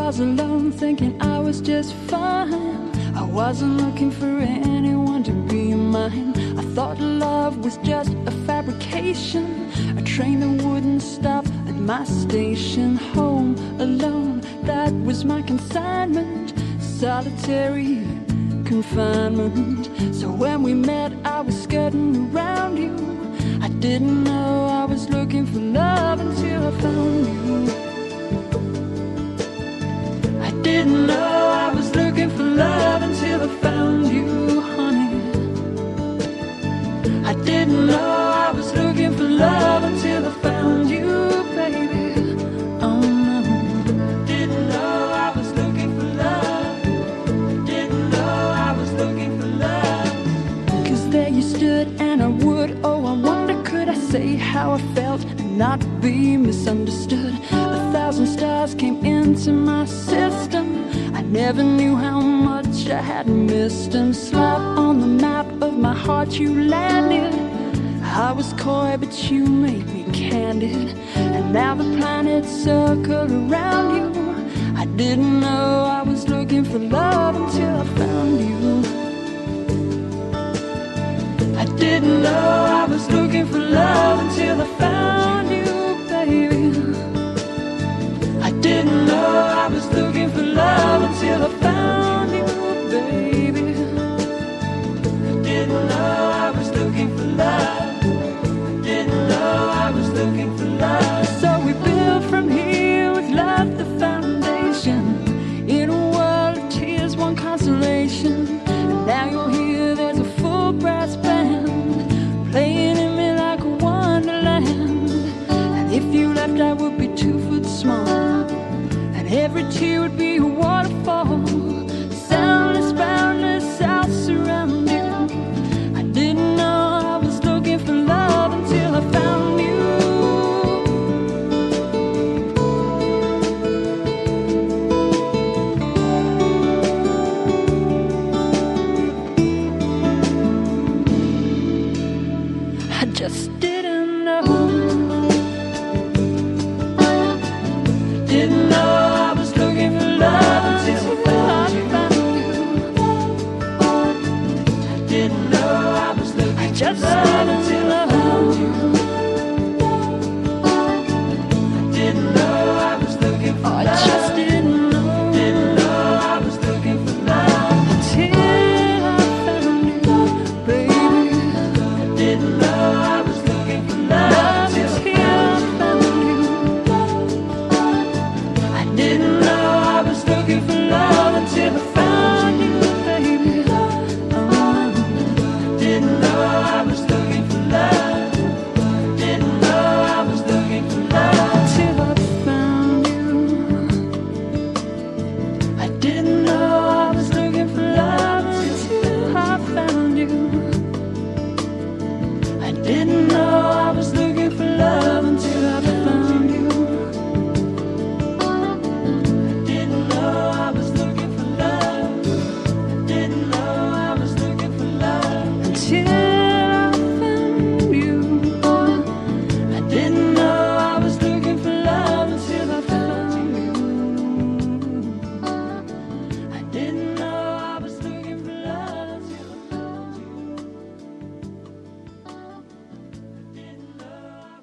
was alone, thinking I was just fine. I wasn't looking for anyone to be mine. I thought love was just a fabrication, a train that wouldn't stop at my station. Home alone, that was my consignment, solitary confinement. So when we met, I was skirting around you. I didn't know I was looking for love until I found you. I didn't know I was looking for love until I found you, honey. I didn't know I was looking for love until I found you, baby. Oh no. Didn't know I was looking for love. Didn't know I was looking for love. 'Cause there you stood and I would, oh I wonder could I say how I felt and not be misunderstood. 1,000 stars came into my system. I never knew how much I had missed. And slap on the map of my heart you landed. I was coy but you made me candid. And now the planets circle around you. I didn't know I was looking for love until I found you. I didn't know I was looking for love until I found you, baby. I didn't know I was looking for love until I found you, baby. I didn't know I was looking for love. I didn't know I was looking for love. So we built from here with love the foundation. In a world of tears, one consolation. And now you're here, there's a full brass band playing in me like a wonderland. And if you left, I would be 2 foot small. Every tear would be a waterfall. Soundless, boundless, I'll surround